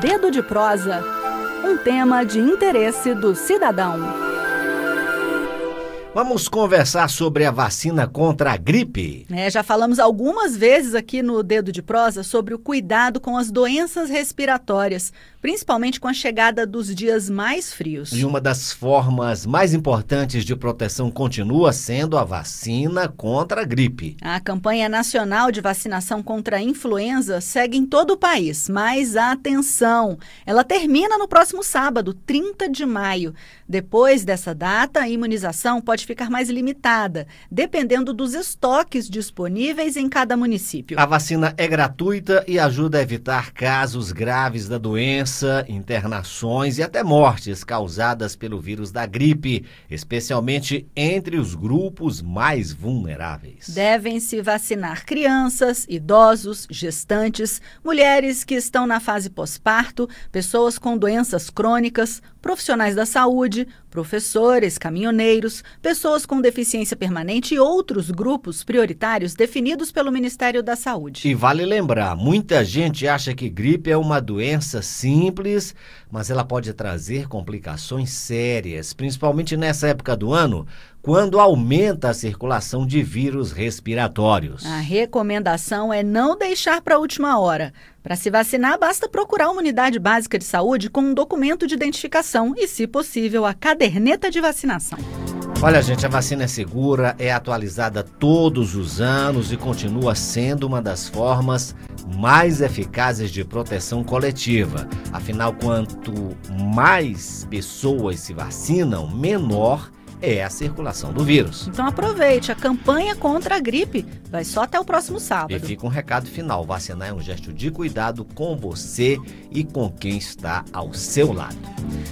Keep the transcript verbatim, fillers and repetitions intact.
Dedo de Prosa, um tema de interesse do cidadão. Vamos conversar sobre a vacina contra a gripe. É, já falamos algumas vezes aqui no Dedo de Prosa sobre o cuidado com as doenças respiratórias, principalmente com a chegada dos dias mais frios. E uma das formas mais importantes de proteção continua sendo a vacina contra a gripe. A campanha nacional de vacinação contra a influenza segue em todo o país, mas atenção, ela termina no próximo sábado, trinta de maio. Depois dessa data, a imunização pode ficar mais limitada, dependendo dos estoques disponíveis em cada município. A vacina é gratuita e ajuda a evitar casos graves da doença, internações e até mortes causadas pelo vírus da gripe, especialmente entre os grupos mais vulneráveis. Devem se vacinar crianças, idosos, gestantes, mulheres que estão na fase pós-parto, pessoas com doenças crônicas, profissionais da saúde, professores, caminhoneiros, pessoas com deficiência permanente e outros grupos prioritários definidos pelo Ministério da Saúde. E vale lembrar, muita gente acha que gripe é uma doença simples, mas ela pode trazer complicações sérias, principalmente nessa época do ano, quando aumenta a circulação de vírus respiratórios. A recomendação é não deixar para a última hora. Para se vacinar, basta procurar uma unidade básica de saúde com um documento de identificação e, se possível, a caderneta de vacinação. Olha, gente, a vacina é segura, é atualizada todos os anos e continua sendo uma das formas mais eficazes de proteção coletiva. Afinal, quanto mais pessoas se vacinam, menor é a circulação do vírus. Então aproveite, a campanha contra a gripe vai só até o próximo sábado. E fica um recado final, vacinar é um gesto de cuidado com você e com quem está ao seu lado.